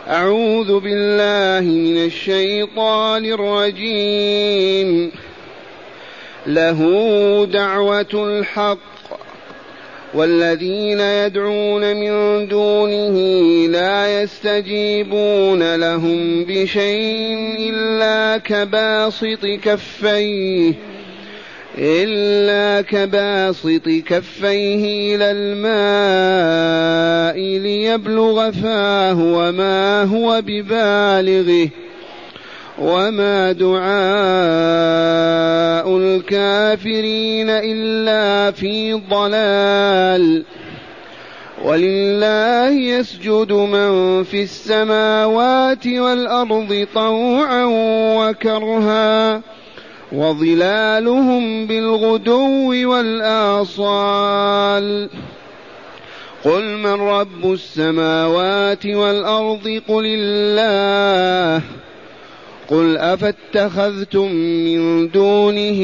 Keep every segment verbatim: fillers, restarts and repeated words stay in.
أعوذ بالله من الشيطان الرجيم. له دعوة الحق والذين يدعون من دونه لا يستجيبون لهم بشيء إلا كباسط كفيه إلا كباسط كفيه إلى الماء ليبلغ فاه وما هو ببالغه وما دعاء الكافرين إلا في ضلال. ولله يسجد من في السماوات والأرض طوعا وكرها وظلالهم بالغدو والآصال. قل من رب السماوات والأرض قل الله. قل أفاتخذتم من دونه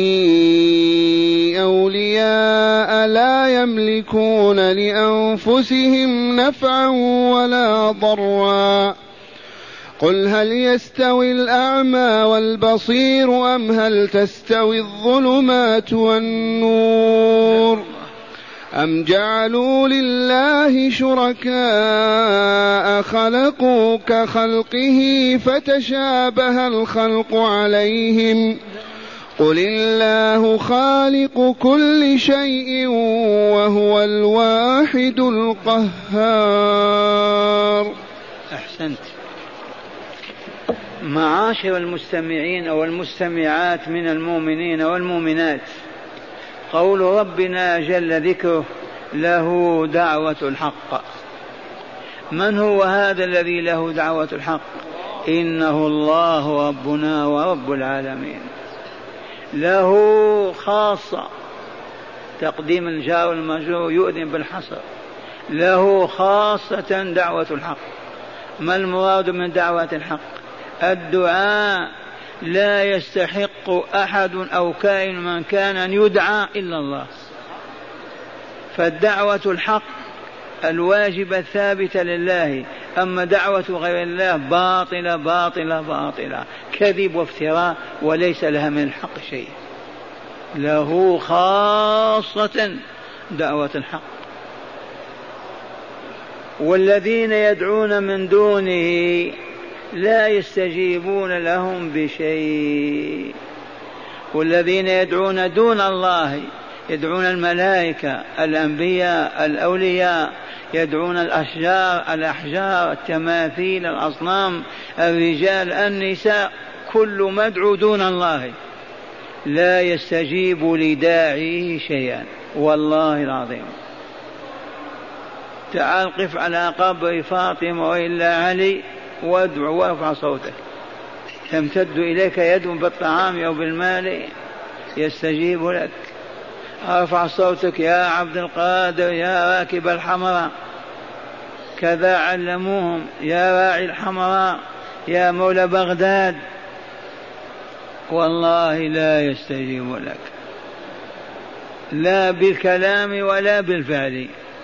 أولياء لا يملكون لأنفسهم نفعا ولا ضرا. قل هل يستوي الأعمى والبصير أم هل تستوي الظلمات والنور أم جعلوا لله شركاء خلقوا كخلقه فتشابه الخلق عليهم. قل الله خالق كل شيء وهو الواحد القهار. أحسنت. معاشر المستمعين أو المستمعات من المؤمنين والمؤمنات، قول ربنا جل ذكره له دعوة الحق. من هو هذا الذي له دعوة الحق؟ إنه الله ربنا ورب العالمين. له خاصة، تقديم الجار والمجرور يؤذن بالحصر، له خاصة دعوة الحق. ما المراد من دعوة الحق؟ الدعاء لا يستحق أحد أو كائن من كان أن يدعى إلا الله. فالدعوة الحق الواجبة الثابتة لله، أما دعوة غير الله باطلة باطلة باطلة، كذب وافتراء، وليس لها من الحق شيء. له خاصة دعوة الحق. والذين يدعون من دونه لا يستجيبون لهم بشيء. والذين يدعون دون الله يدعون الملائكة، الأنبياء، الأولياء، يدعون الأشجار، الأحجار، التماثيل، الأصنام، الرجال، النساء، كل مدعو دون الله لا يستجيب لداعيه شيئا والله العظيم. تعال قف على قبر فاطمة وإلا علي وادعو وارفع صوتك، تمتد إليك يد بالطعام أو بالمال يستجيب لك. ارفع صوتك يا عبد القادر، يا راكب الحمراء، كذا علموهم، يا راعي الحمراء، يا مولى بغداد، والله لا يستجيب لك لا بالكلام ولا بالفعل.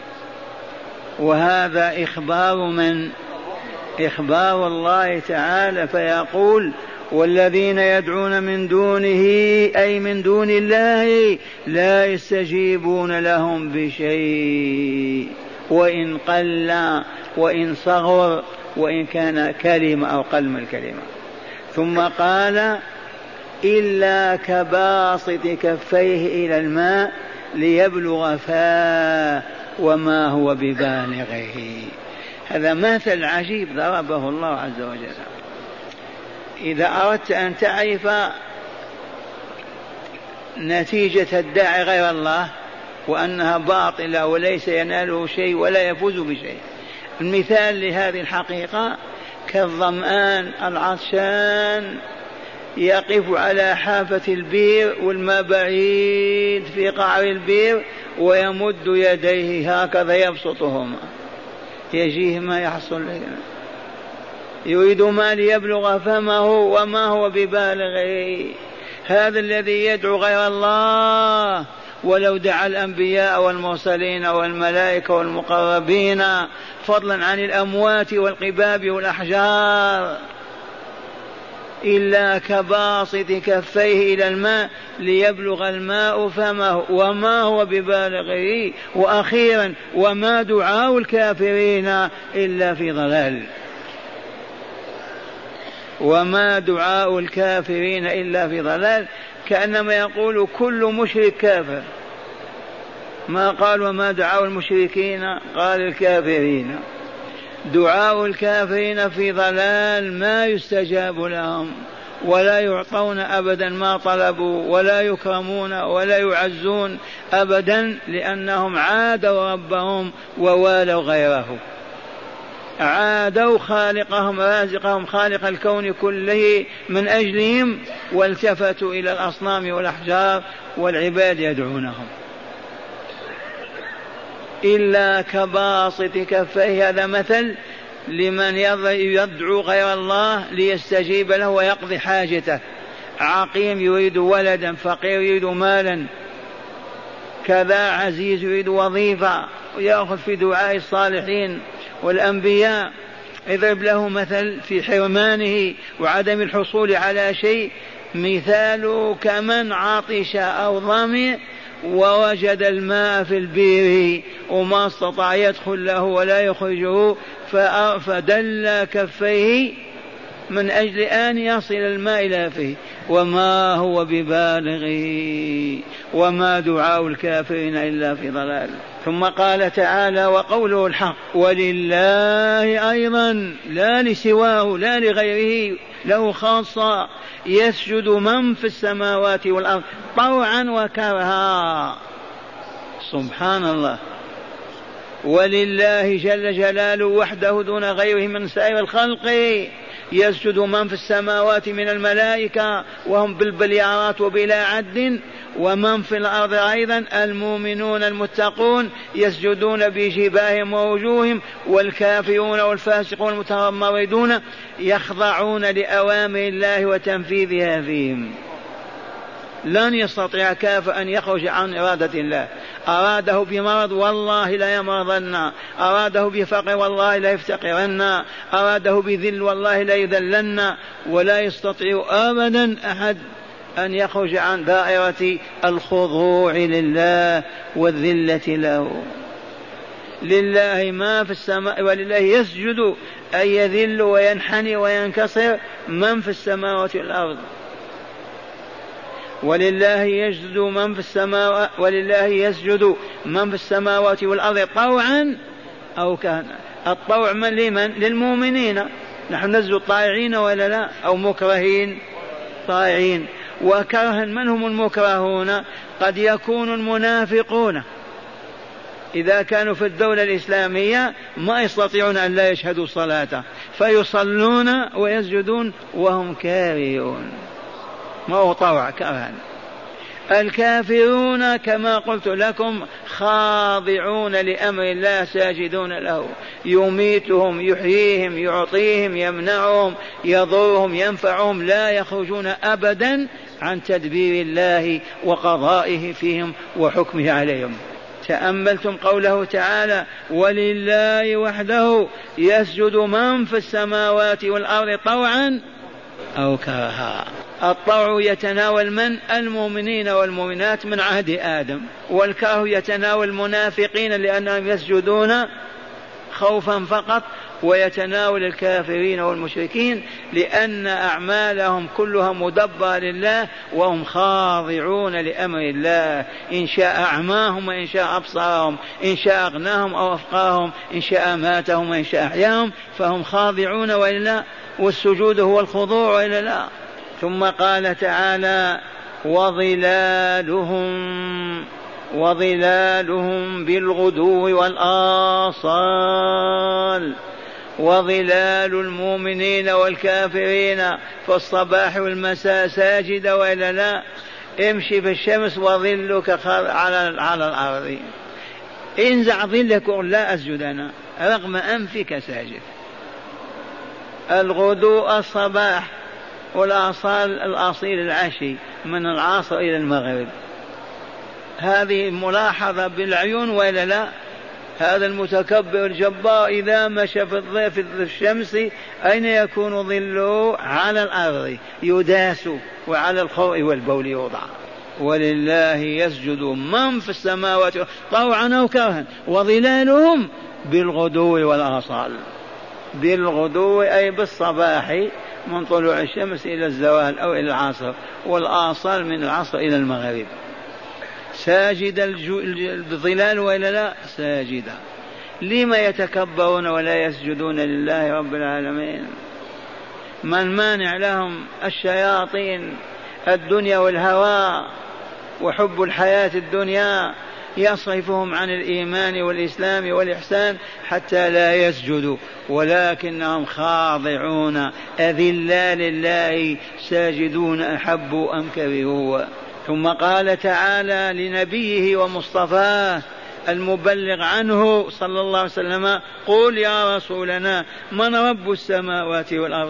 وهذا إخبار من إخبار الله تعالى، فيقول والذين يدعون من دونه أي من دون الله لا يستجيبون لهم بشيء، وإن قل وإن صغر وإن كان كلمة أو قل من الكلمة. ثم قال إلا كباسط كفيه إلى الماء ليبلغ فاه وما هو ببالغه. هذا مثل عجيب ضربه الله عز وجل. إذا أردت أن تعرف نتيجة الداعي غير الله وأنها باطلة وليس يناله شيء ولا يفوز بشيء، المثال لهذه الحقيقة كالظمآن العطشان يقف على حافة البير والماء بعيد في قعر البير ويمد يديه هكذا يبسطهما، يجيه ما يحصل له، يريد ما ليبلغ فمه وما هو ببالغه. هذا الذي يدعو غير الله ولو دعا الأنبياء والمرسلين والملائكة والمقربين فضلا عن الأموات والقباب والأحجار، إلا كباسط كفيه إلى الماء ليبلغ الماء فمه وما هو ببالغه. وأخيرا وما دعاء الكافرين إلا في ضلال، وما دعاء الكافرين إلا في ضلال، كأنما يقول كل مشرك كافر. ما قال وما دعاء المشركين، قال الكافرين. دعاء الكافرين في ضلال، ما يستجاب لهم ولا يعطون أبدا ما طلبوا ولا يكرمون ولا يعزون أبدا، لأنهم عادوا ربهم ووالوا غيره، عادوا خالقهم رازقهم خالق الكون كله من أجلهم، والتفتوا إلى الأصنام والأحجار والعباد يدعونهم. إلا كباسط كفيه، هذا مثل لمن يدعو غير الله ليستجيب له ويقضي حاجته. عقيم يريد ولدا، فقير يريد مالا، كذا عزيز يريد وظيفة، ويأخذ في دعاء الصالحين والأنبياء. اضرب له مثل في حرمانه وعدم الحصول على شيء، مثاله كمن عطش أو ظمئ ووجد الماء في البير وما استطاع يدخل له ولا يخرجه، فدل كفيه من أجل أن يصل الماء إلى فيه، وما هو ببالغه، وما دعاء الكافرين إلا في ضلال. ثم قال تعالى وقوله الحق: ولله أيضا، لا لسواه لا لغيره، له خاصة، يسجد من في السماوات والأرض طوعا وكرها. سبحان الله. ولله جل جلاله وحده دون غيره من سائر الخلق يسجد من في السماوات من الملائكة وهم بالبليارات وبلا عد، ومن في الأرض أيضا المؤمنون المتقون يسجدون بجباههم ووجوههم، والكافرون والفاسقون المتمردون يخضعون لأوامر الله وتنفيذها فيهم. لن يستطيع كافر أن يخرج عن إرادة الله. أراده بمرض والله لا يمرضن، أراده بفقر والله لا يفتقرن، أراده بذل والله لا يذلن، ولا يستطيع أبدا أحد أن يخرج عن دائرة الخضوع لله والذلة له. لله ما في السماء، ولله يسجد أي يذل وينحني وينكسر من في السماوات والأرض. ولله يسجد من في السماوات ولله يسجد من في السماوات والأرض طوعا أو كان. الطوع من لمن؟ للمؤمنين. نحن نسجد طائعين ولا لا؟ أو مكرهين؟ طائعين. وكرها من هم المكرهون؟ قد يكون المنافقون إذا كانوا في الدولة الإسلامية ما يستطيعون أن لا يشهدوا الصلاة فيصلون ويسجدون وهم كارهون، ما هو طوع، كرها. الكافرون كما قلت لكم خاضعون لأمر الله ساجدون له، يميتهم يحييهم يعطيهم يمنعهم يضرهم ينفعهم، لا يخرجون أبدا عن تدبير الله وقضائه فيهم وحكمه عليهم. تأملتم قوله تعالى ولله وحده يسجد من في السماوات والأرض طوعا أو كرها. الطوع يتناول من؟ المؤمنين والمؤمنات من عهد آدم، والكره يتناول المنافقين لأنهم يسجدون خوفا فقط، ويتناول الكافرين والمشركين لأن أعمالهم كلها مدبرة لله وهم خاضعون لأمر الله، إن شاء أعماهم وإن شاء أبصارهم، إن شاء أغناهم أو أفقاهم، إن شاء ماتهم وإن شاء أحياهم، فهم خاضعون وإلا، والسجود هو الخضوع وإلا لا. ثم قال تعالى وظلالهم وظلالهم بالغدو والآصال. وظلال المؤمنين والكافرين في الصباح والمساء ساجد وإلا لا. امشي في الشمس وظلك على على الأرض، انزع ظلك وقل لا أسجد أنا رغم أنفك ساجد. الغدو الصباح، والآصال الأصيل العشي من العصر إلى المغرب. هذه ملاحظة بالعيون وإلا لا؟ هذا المتكبر الجبار إذا مشى في الضيف في الشمس أين يكون ظله؟ على الأرض يداس، وعلى الخوء والبول يوضع. ولله يسجد من في السماوات طوعا أو كرها وظلالهم بالغدو والآصال. بالغدو أي بالصباح من طلوع الشمس إلى الزوال أو إلى العصر، والآصال من العصر إلى المغرب. ساجد الظلال وإلا لا؟ ساجدا. لما يتكبرون ولا يسجدون لله رب العالمين؟ من مانع لهم؟ الشياطين، الدنيا والهوى وحب الحياة الدنيا يصرفهم عن الإيمان والإسلام والإحسان حتى لا يسجدوا، ولكنهم خاضعون أذلال لله ساجدون أحبوا أم كرهوا. ثم قال تعالى لنبيه ومصطفاه المبلغ عنه صلى الله عليه وسلم: قل يا رسولنا من رب السماوات والأرض؟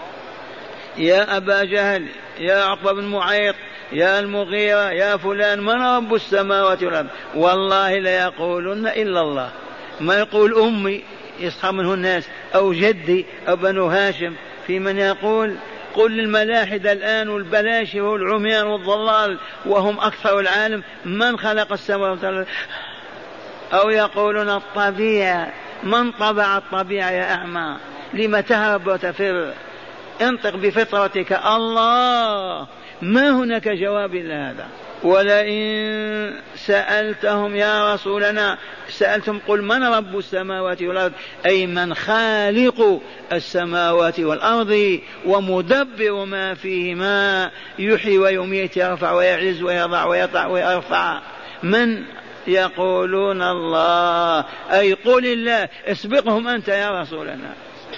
يا أبا جهل، يا عقبة بن معيط، يا المغيرة، يا فلان، من رب السماوات والأرض؟ والله لا يقولون إلا الله. ما يقول أمي يسخر منه الناس، أو جدي، أو بنو هاشم. في من يقول قل للملاحدة الآن والبلاشة والعميان والضلال وهم أكثر العالم: من خلق السماوات والأرض؟ أو يقولون الطبيعة. من طبع الطبيعة يا أعمى؟ لم تهرب وتفر؟ انطق بفطرتك. الله. ما هناك جواب إلا هذا. ولئن سألتهم يا رسولنا، سألتم قل من رب السماوات والأرض، أي من خالق السماوات والأرض ومدبر ما فيهما، يحيي ويميت، يرفع ويعز ويضع ويطع ويرفع. من؟ يقولون الله. أي قل الله. اسبقهم أنت يا رسولنا،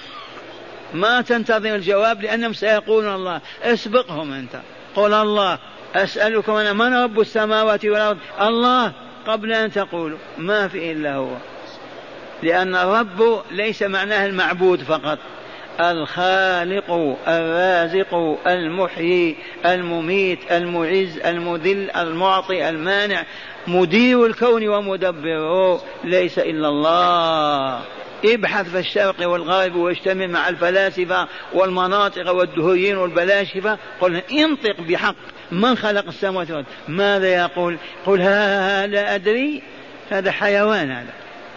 ما تنتظر الجواب لأنهم سيقولون الله. اسبقهم أنت، قل الله. أسألكم أنا من رب السماوات والأرض؟ الله، قبل أن تقولوا. ما في إلا هو، لأن الرب ليس معناه المعبود فقط، الخالق الرازق المحيي المميت المعز المذل المعطي المانع، مدير الكون ومدبره، ليس إلا الله. ابحث في الشرق والغرب واجتمع مع الفلاسفة والمناطق والدهيين والبلاشفة، قل انطق بحق من خلق السماوات والأرض. ماذا يقول؟ قل ها لا أدري. هذا حيوان هذا.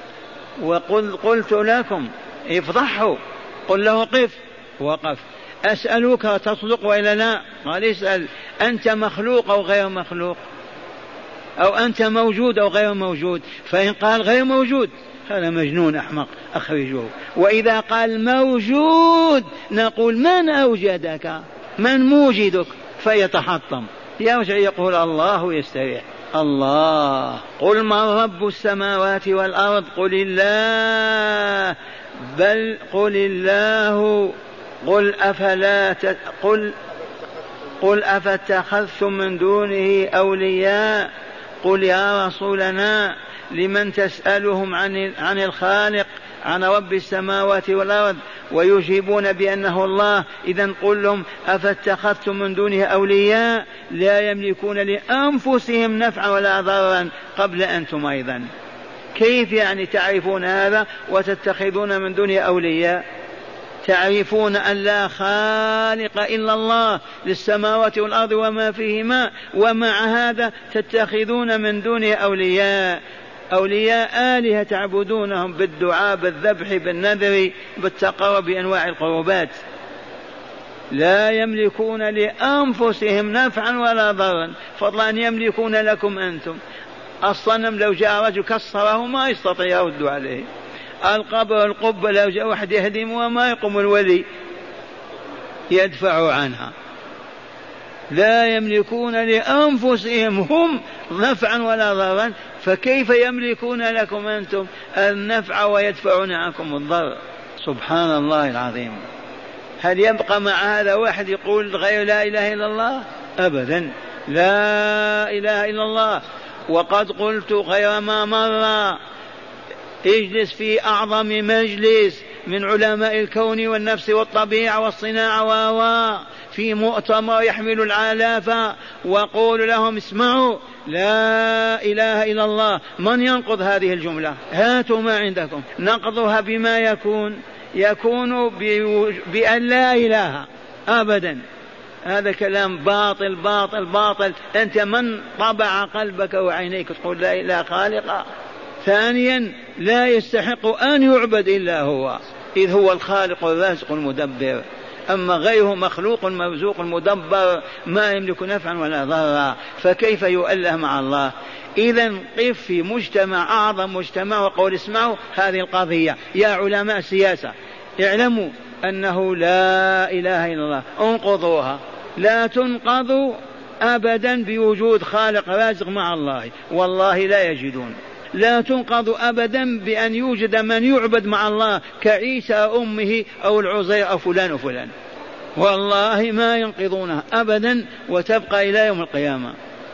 وقل قلت لكم افضحوا، قل له قف، وقف. أسألك تصدق وإلا لا؟ قال اسأل. أنت مخلوق أو غير مخلوق؟ أو أنت موجود أو غير موجود؟ فإن قال غير موجود هذا مجنون أحمق، أخرجوه. وإذا قال موجود نقول من أوجدك؟ من موجدك؟ فيتحطم، يرجع يقول الله يستريح. الله. قل من رب السماوات والأرض؟ قل الله. بل قل الله. قل أفلا تت... قل قل أفاتخذتم من دونه أولياء؟ قل يا رسولنا لمن تسألهم عن عن الخالق، عن رب السماوات والأرض، ويجيبون بأنه الله؟ إذن قل لهم أفاتخذتم من دونه أولياء لا يملكون لأنفسهم نفعا ولا ضررا قبل أنتم أيضا. كيف يعني تعرفون هذا وتتخذون من دونه أولياء؟ تعرفون أن لا خالق إلا الله للسماوات والأرض وما فيهما، ومع هذا تتخذون من دونه أولياء. أولياء آلهة تعبدونهم بالدعاء بالذبح بالنذر بالتقرب بأنواع القربات. لا يملكون لأنفسهم نفعا ولا ضرا، فضلا أن يملكون لكم أنتم. الصنم لو جاء رجل كسره ما يستطيع يرد عليه. القبر القبة لو جاء واحد يهدم وما يقوم الولي يدفع عنها. لا يملكون لأنفسهم هم نفعا ولا ضرا، فكيف يملكون لكم أنتم النفع ويدفعون عنكم الضر؟ سبحان الله العظيم. هل يبقى مع هذا واحد يقول غير لا إله إلا الله؟ أبدا، لا إله إلا الله. وقد قلت غير ما مر، اجلس في أعظم مجلس من علماء الكون والنفس والطبيعة والصناعة و في مؤتمر يحمل الآلاف وقول لهم اسمعوا لا إله إلا الله، من ينقض هذه الجملة؟ هاتوا ما عندكم. نقضها بما يكون يكون بأن لا إله أبدا. هذا كلام باطل باطل باطل. أنت من طبع قلبك وعينيك تقول لا إله خالق؟ ثانيا لا يستحق أن يعبد إلا هو، إذ هو الخالق الرازق المدبر، أما غيره مخلوق مرزوق مدبر ما يملك نفعا ولا ضرا، فكيف يؤله مع الله؟ إذا قف في مجتمع أعظم مجتمع وقول اسمعوا هذه القضية يا علماء السياسة، اعلموا أنه لا إله إلا الله، انقضوها. لا تنقضوا أبدا بوجود خالق رازق مع الله، والله لا يجدون. لا تنقض أبدا بأن يوجد من يعبد مع الله كعيسى أمه أو العزير أو فلان وفلان، والله ما ينقضونها أبدا وتبقى إلى يوم القيامة.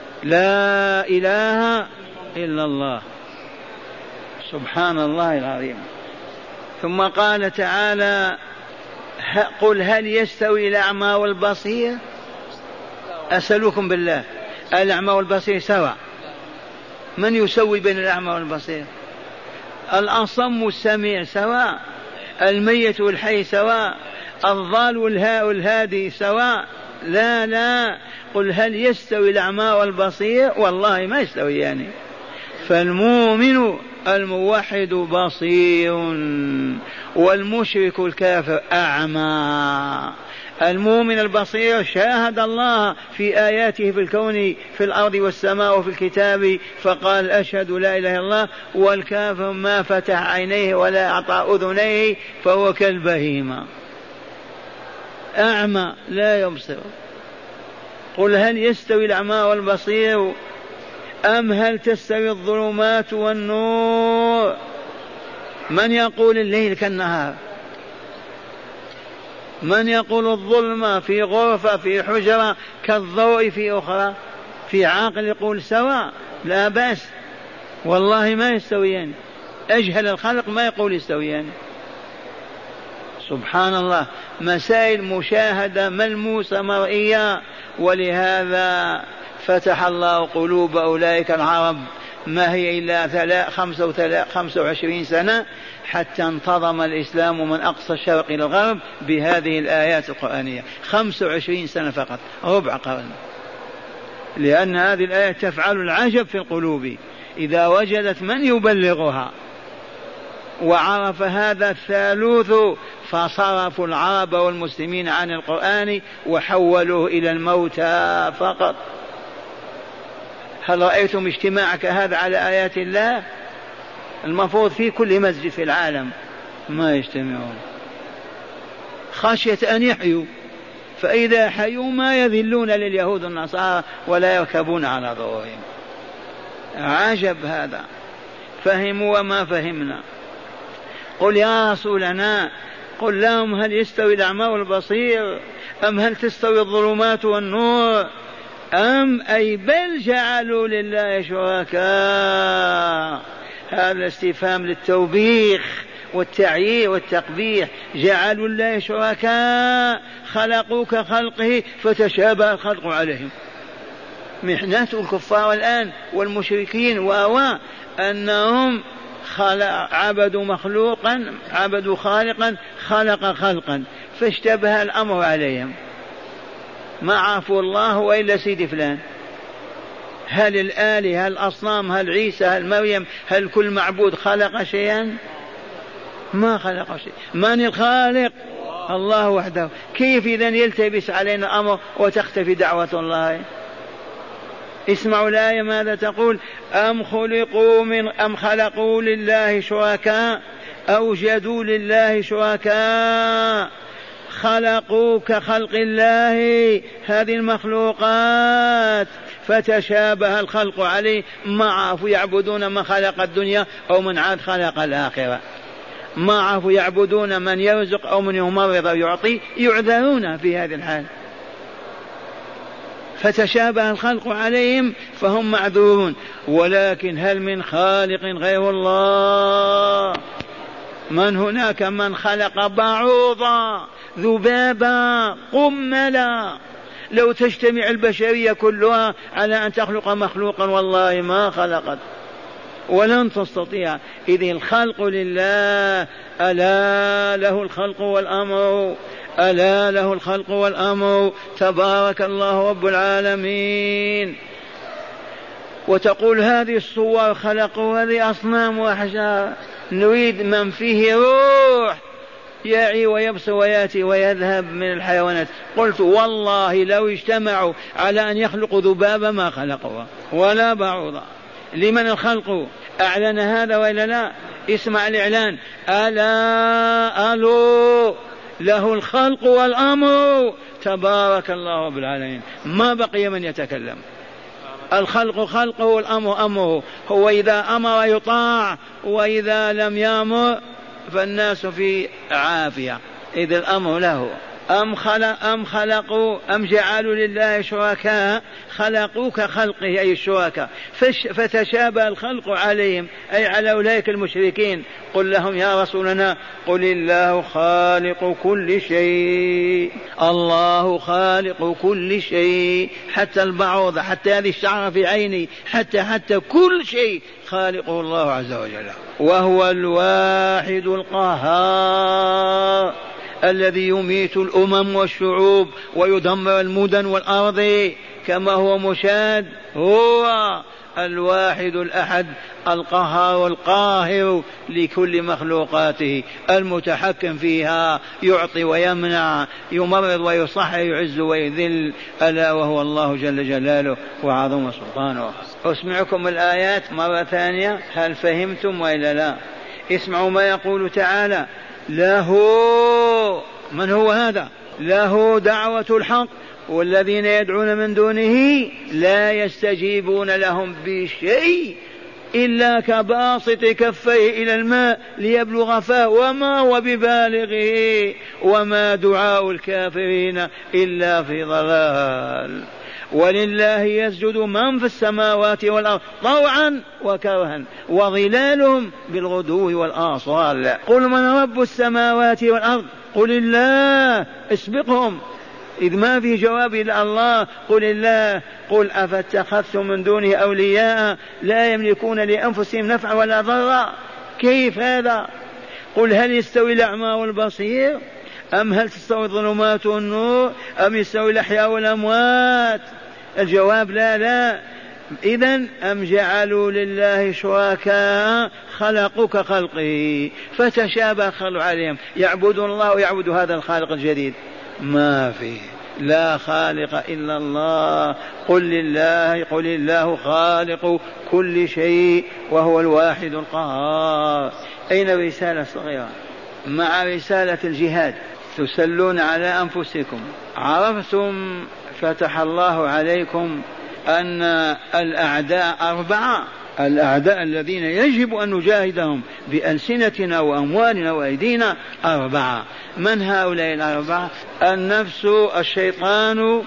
لا إله إلا الله، سبحان الله العظيم. ثم قال تعالى قل هل يستوي الأعمى والبصير؟ أسألكم بالله، الأعمى والبصير سواء؟ من يسوي بين الأعمى والبصير؟ الأصم والسميع سواء؟ الميت والحي سواء؟ الضال والهادي سواء؟ لا لا. قل هل يستوي الأعمى والبصير؟ والله ما يستوي يعني. فالمؤمن الموحد بصير والمشرك الكافر أعمى. المؤمن البصير شاهد الله في آياته في الكون في الأرض والسماء وفي الكتاب فقال أشهد لا إله إلا الله، والكافر ما فتح عينيه ولا أعطى أذنيه فهو كالبهيمة أعمى لا يبصر. قل هل يستوي الأعمى والبصير أم هل تستوي الظلمات والنور؟ من يقول الليل كالنهار؟ من يقول الظلمة في غرفة في حجرة كالضوء في أخرى؟ في عاقل يقول سواء لا بأس، والله ما يستويان. أجهل الخلق ما يقول يستويان. سبحان الله، مسائل مشاهدة ملموسة مرئية. ولهذا فتح الله قلوب أولئك العرب ما هي إلا خمسة وعشرين سنة حتى انتظم الإسلام من أقصى الشرق إلى الغرب بهذه الآيات القرآنية. خمسة وعشرين سنة فقط، ربع قرن، لأن هذه الآية تفعل العجب في القلوب إذا وجدت من يبلغها. وعرف هذا الثالوث فصرفوا العرب والمسلمين عن القرآن وحولوه إلى الموتى فقط. هل رأيتم اجتماعك هذا على آيات الله؟ المفروض في كل مسجد في العالم ما يجتمعون خشية أن يحيوا، فإذا حيوا ما يذلون لليهود والنصارى ولا يركبون على ظهورهم. عجب هذا. فهموا وما فهمنا. قل يا رسولنا قل لهم هل يستوي الأعمى والبصير أم هل تستوي الظلمات والنور أم أي بل جعلوا لله شركاء. هذا استفهام للتوبيخ والتعيير والتقبيح. جعلوا الله شركاء خلقوا كخلقه فتشابه الخلق عليهم. محنة الكفار الآن والمشركين واوا أنهم عبدوا مخلوقا عبدوا خالقا خلق خلقا فاشتبه الأمر عليهم، ما عرفوا الله وإلا سيد فلان. هل الآلهة هل الأصنام هل عيسى هل مريم هل كل معبود خلق شيئا؟ ما خلق شيء. من الخالق؟ الله وحده. كيف إذن يلتبس علينا الأمر وتختفي دعوة الله؟ اسمعوا الآية ماذا تقول؟ أم خلقوا من أم خلقوا لله شركاء أوجدوا لله شركاء خلقوا كخلق الله هذه المخلوقات فتشابه الخلق عليه. ما عرفوا يعبدون من خلق الدنيا أو من عاد خلق الآخرة. ما عرفوا يعبدون من يرزق أو من يمرض ويعطي. يعذرون في هذه الحال. فتشابه الخلق عليهم فهم معذورون. ولكن هل من خالق غير الله؟ من هناك من خلق بعوضا ذبابا قملا. لو تجتمع البشرية كلها على أن تخلق مخلوقا والله ما خلقت ولن تستطيع. إذ الخلق لله، ألا له الخلق والأمر، ألا له الخلق والأمر، تبارك الله رب العالمين. وتقول هذه الصور خلقوا هذه أصنام وأحجار، نريد من فيه روح يعي ويبصر وياتي ويذهب من الحيوانات. قلت والله لو اجتمعوا على أن يخلقوا ذبابا ما خلقوها ولا بعوضا. لمن الخلق؟ أعلن هذا وإلا لا؟ اسمع الإعلان: ألا ألو له الخلق والأمر، تبارك الله رب العالمين. ما بقي من يتكلم. الخلق خلقه والأمر أمره، هو إذا أمر يطاع وإذا لم يأمر فالناس في عافية. إذ الأمر له. أم خلق أم خلقوا أم جعلوا لله شركاء خلقوا كخلقه أي الشركاء فتشابه الخلق عليهم أي على أولئك المشركين. قل لهم يا رسولنا: قل الله خالق كل شيء، الله خالق كل شيء، حتى البعوضة، حتى هذه الشعرة في عيني، حتى حتى كل شيء خالقه الله عز وجل. وهو الواحد القهار الذي يميت الأمم والشعوب ويدمر المدن والأرض كما هو مشاهد. هو الواحد الأحد القهار القاهر لكل مخلوقاته، المتحكم فيها، يعطي ويمنع، يمرض ويصح، يعز ويذل، ألا وهو الله جل جلاله وعظم سلطانه. أسمعكم الآيات مرة ثانية، هل فهمتم وإلا لا؟ اسمعوا ما يقول تعالى: له، من هو هذا؟ له دعوة الحق والذين يدعون من دونه لا يستجيبون لهم بشيء إلا كباسط كفيه إلى الماء ليبلغ فاه وما هو ببالغه وما دعاء الكافرين إلا في ضلال. ولله يسجد من في السماوات والأرض طوعا وكرها وظلالهم بالغدو والآصال. قل من رب السماوات والأرض؟ قل الله. اسبقهم إذ ما في جواب إلا الله. قل الله. قل أفاتخذتم من دونه أولياء لا يملكون لأنفسهم نفعا ولا ضرا؟ كيف هذا؟ قل هل يستوي الأعمى والبصير أم هل تستوي الظلمات والنور أم يستوي الأحياء والأموات؟ الجواب لا لا. إذن أم جعلوا لله شركاء خلقوا كخلقه فتشابه الخلق عليهم، يعبد الله ويعبد هذا الخالق الجديد. ما فيه، لا خالق إلا الله. قل لله، قل الله خالق كل شيء وهو الواحد القهار. أين الرسالة الصغيرة مع رسالة الجهاد؟ تسلون على أنفسكم. عرفتم فتح الله عليكم أن الأعداء أربعة، الأعداء الذين يجب أن نجاهدهم بألسنتنا وأموالنا وأيدينا أربعة. من هؤلاء الأربعة؟ النفس، الشيطان،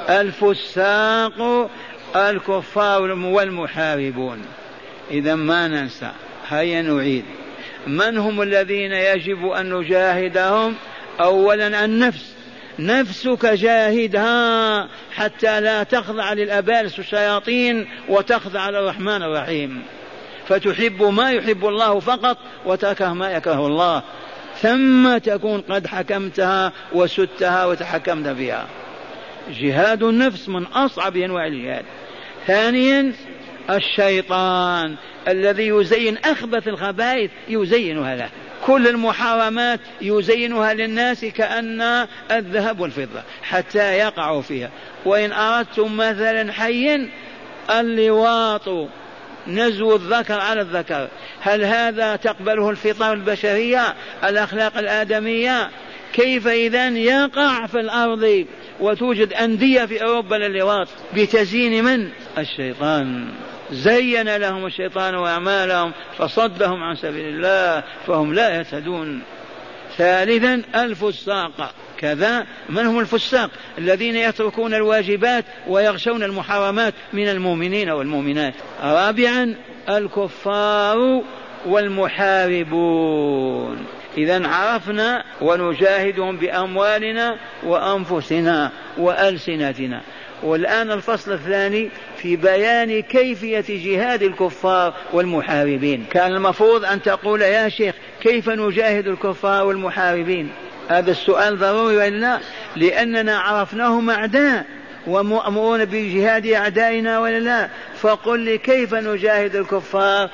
الفساق، الكفار والمحاربون. إذا ما ننسى، هيا نعيد. من هم الذين يجب أن نجاهدهم؟ أولا النفس، نفسك جاهدها حتى لا تخضع للأبالس الشياطين وتخضع للرحمن الرحيم، فتحب ما يحب الله فقط وتكره ما يكره الله، ثم تكون قد حكمتها وسدتها وتحكمت بها. جهاد النفس من أصعب أنواع الجهاد. ثانيا الشيطان الذي يزين أخبث الخبائث يزينها له، كل المحرمات يزينها للناس كأن الذهب والفضة حتى يقعوا فيها. وإن أردتم مثلا حيا اللواط، نزو الذكر على الذكر، هل هذا تقبله الفطر البشرية الأخلاق الآدمية؟ كيف إذن يقع في الأرض وتوجد أندية في أوروبا للواط بتزيين من؟ الشيطان. زين لهم الشيطان وأعمالهم فصدهم عن سبيل الله فهم لا يهتدون. ثالثا الفساق. كذا من هم الفساق؟ الذين يتركون الواجبات ويغشون المحرمات من المؤمنين والمؤمنات. رابعا الكفار والمحاربون. إذن عرفنا ونجاهدهم بأموالنا وأنفسنا وألسنتنا. والآن الفصل الثاني في بيان كيفية جهاد الكفار والمحاربين. كان المفروض أن تقول يا شيخ كيف نجاهد الكفار والمحاربين؟ هذا السؤال ضروري وإلا؟ لأننا عرفناهم أعداء ومؤمرون بجهاد أعدائنا ولا لا؟ فقل لي كيف نجاهد الكفار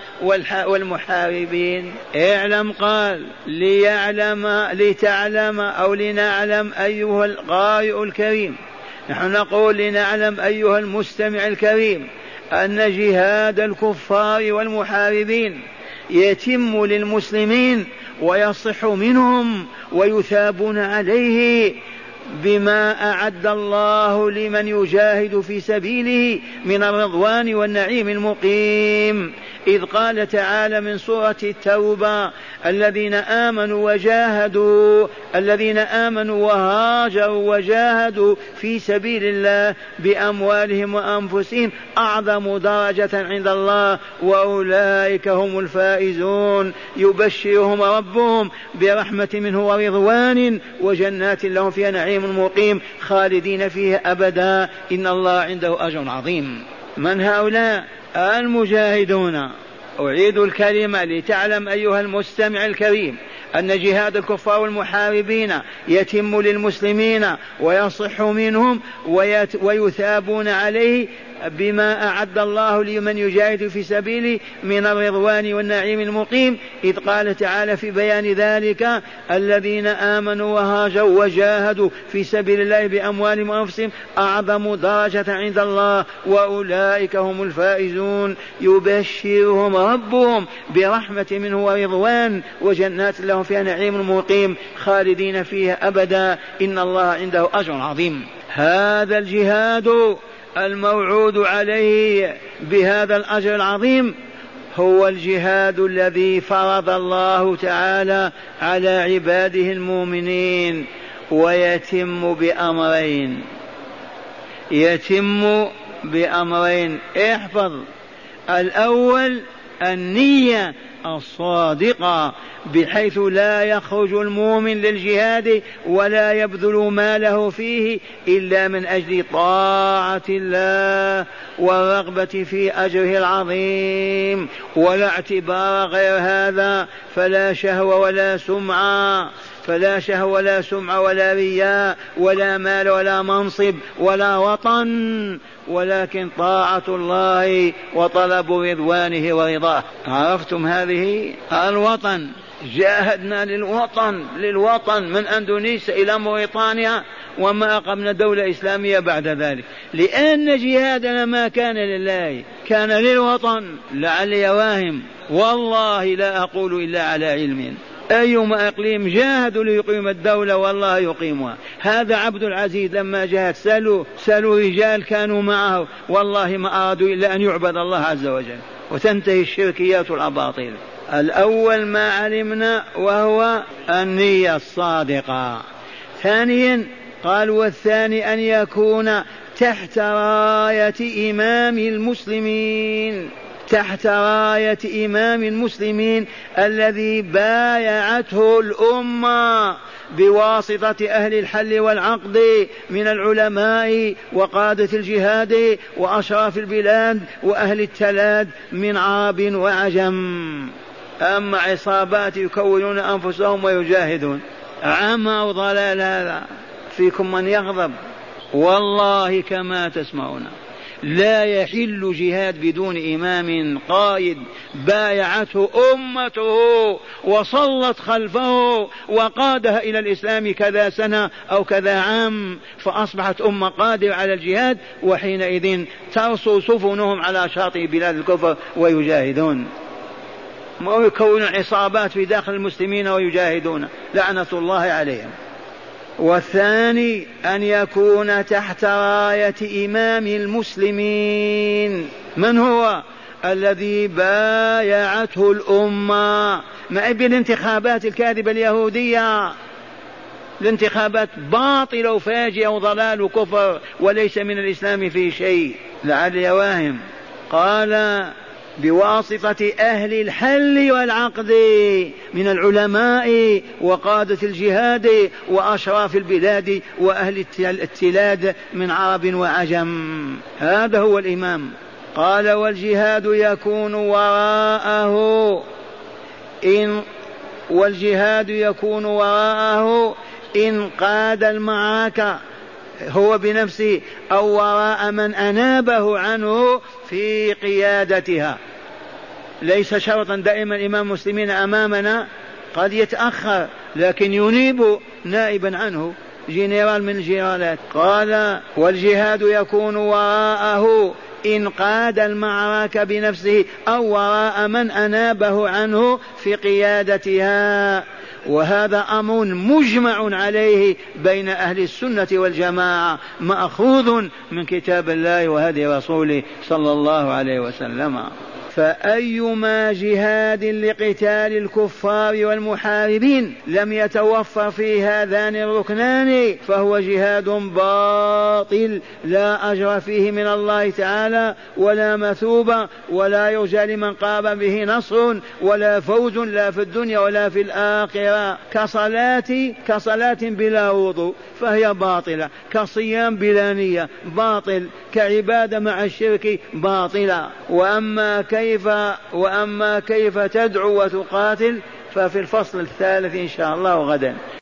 والمحاربين؟ اعلم قال ليعلم لتعلم أو لنعلم أيها القارئ الكريم، نحن نقول لنعلم أيها المستمع الكريم أن جهاد الكفار والمحاربين يتم للمسلمين ويصح منهم ويثابون عليه بما أعد الله لمن يجاهد في سبيله من الرضوان والنعيم المقيم. إذ قال تعالى من سورة التوبة الذين آمنوا وجاهدوا الذين آمنوا وهاجروا وجاهدوا في سبيل الله بأموالهم وأنفسهم أعظم درجة عند الله وأولئك هم الفائزون. يبشرهم ربهم برحمة منه ورضوان وجنات لهم فيها نعيم مقيم خالدين فيها أبدا إن الله عنده أجر عظيم. من هؤلاء؟ المجاهدون. أعيد الكلمة لتعلم أيها المستمع الكريم أن جهاد الكفار والمحاربين يتم للمسلمين ويصح منهم ويثابون عليه بما أعد الله لمن يجاهد في سبيله من الرضوان والنعيم المقيم. إذ قال تعالى في بيان ذلك الذين آمنوا وهاجروا وجاهدوا في سبيل الله بأموالهم وأنفسهم أعظم درجة عند الله وأولئك هم الفائزون. يبشرهم ربهم برحمة منه ورضوان وجنات لهم فيها نعيم مقيم خالدين فيها أبدا إن الله عنده أجر عظيم. هذا الجهاد الموعود عليه بهذا الأجر العظيم هو الجهاد الذي فرض الله تعالى على عباده المؤمنين، ويتم بأمرين يتم بأمرين احفظ. الأول النية الصادقة بحيث لا يخرج المؤمن للجهاد ولا يبذل ماله فيه إلا من أجل طاعة الله والرغبة في أجره العظيم ولا اعتبار غير هذا، فلا شهوة ولا سمعة فلا شهوة ولا سمعة ولا رياء ولا مال ولا منصب ولا وطن، ولكن طاعة الله وطلب رضوانه ورضاه. عرفتم هذه؟ الوطن. جاهدنا للوطن للوطن من أندونيسيا إلى موريطانيا وما أقمنا دولة إسلامية بعد ذلك، لأن جهادنا ما كان لله كان للوطن. لعلي واهم والله لا أقول إلا على علم. أيما إقليم جاهدوا ليقيم الدولة والله يقيمها. هذا عبد العزيز لما جاهد سألوا سألوا رجال كانوا معه والله ما أرادوا إلا أن يعبد الله عز وجل وتنتهي الشركيات والأباطيل. الأول ما علمنا وهو النية الصادقة. ثانيا قال والثاني أن يكون تحت راية إمام المسلمين تحت راية إمام المسلمين الذي بايعته الأمة بواسطة أهل الحل والعقد من العلماء وقادة الجهاد وأشراف البلاد وأهل التلاد من عرب وعجم. أما عصابات يكونون أنفسهم ويجاهدون عمى وضلال. هذا فيكم من يغضب والله كما تسمعون. لا يحل جهاد بدون إمام قائد بايعته أمته وصلت خلفه وقادها إلى الإسلام كذا سنة أو كذا عام فأصبحت أمة قادرة على الجهاد، وحينئذ ترسو سفنهم على شاطئ بلاد الكفر ويجاهدون، ما يكون عصابات في داخل المسلمين ويجاهدون لعنة الله عليهم. والثاني أن يكون تحت راية إمام المسلمين. من هو؟ الذي بايعته الأمة. ما بالانتخابات الكاذبة اليهودية، الانتخابات باطلة وفاجئة وضلال وكفر وليس من الإسلام في شيء. لعل واهم. قال بواسطة أهل الحل والعقد من العلماء وقادة الجهاد وأشراف البلاد وأهل التلاد من عرب وعجم. هذا هو الإمام. قال والجهاد يكون وراءه إن والجهاد يكون وراءه إن قاد المعركة هو بنفسه أو وراء من أنابه عنه في قيادتها. ليس شرطا دائما الإمام المسلمين أمامنا، قد يتأخر لكن ينيب نائبا عنه جنرال من الجنرالات. قال والجهاد يكون وراءه إن قاد المعركة بنفسه أو وراء من أنابه عنه في قيادتها. وهذا أمر مجمع عليه بين أهل السنة والجماعة، مأخوذ من كتاب الله وهدي رسوله صلى الله عليه وسلم. فأيما جهاد لقتال الكفار والمحاربين لم يتوفر فيه هذان الركنان فهو جهاد باطل لا أجر فيه من الله تعالى ولا مثوبة ولا يرجى لمن قام به نصر ولا فوز لا في الدنيا ولا في الآخرة. كصلاة كصلاة بلا وضوء فهي باطلة، كصيام بلا نية باطل، كعبادة مع الشرك باطلة. وأما كيف وأما كيف تدعو وتقاتل ففي الفصل الثالث إن شاء الله غدا.